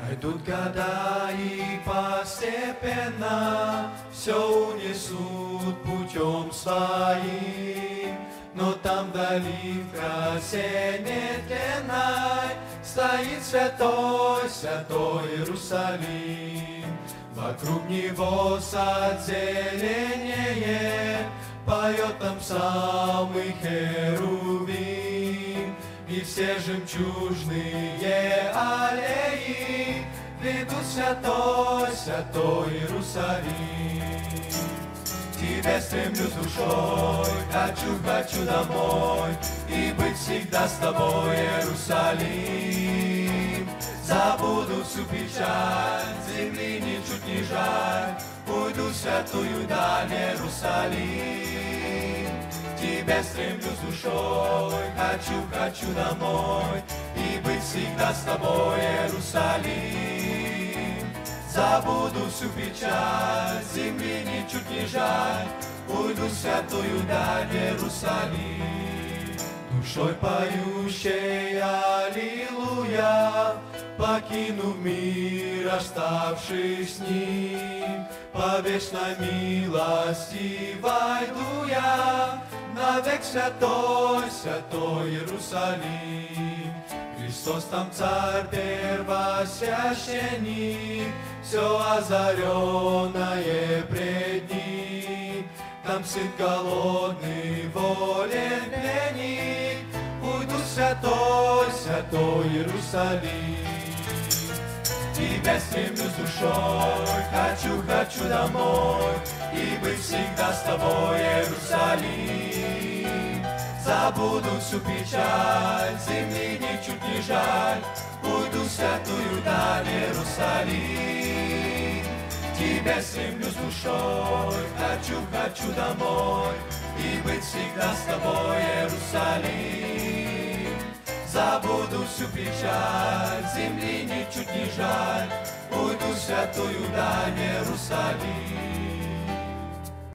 Пройдут года и постепенно все унесут путем своим, но там вдали в красе нетленной стоит святой, святой Иерусалим. Вокруг него сад зеленее, поет там псалмы херувим, и все жемчужные аллеи ведут святой, святой Иерусалим. Тебе стремлюсь душой, хочу домой, и быть всегда с тобой, Иерусалим. Забуду всю печаль, земли ничуть не жаль, уйду в святую даль, Иерусалим. Тебе стремлюсь душой, хочу домой, и быть всегда с тобой, Иерусалим. Забуду всю печаль, земли ничуть не жаль, уйду в святую даль, Иерусалим. Душой поющей аллилуйя, покинув мир, оставшись с ним, по вечной милости войду я навек святой, святой Иерусалим. Христос там царь первосвященник, все озаренное пред ним. Там сын голодный, волен пленник, уйду святой, святой Иерусалим. Тебя стремлюсь душой, хочу домой, и быть всегда с тобой, Иерусалим. Забуду всю печаль, земли ничуть не жаль, уйду в святую даль, Иерусалим. Тебя стремлюсь душой, хочу домой, и быть всегда с тобой, Иерусалим. Забуду всю печаль, земли ничуть не жаль, уйду в святую даль, Иерусалим.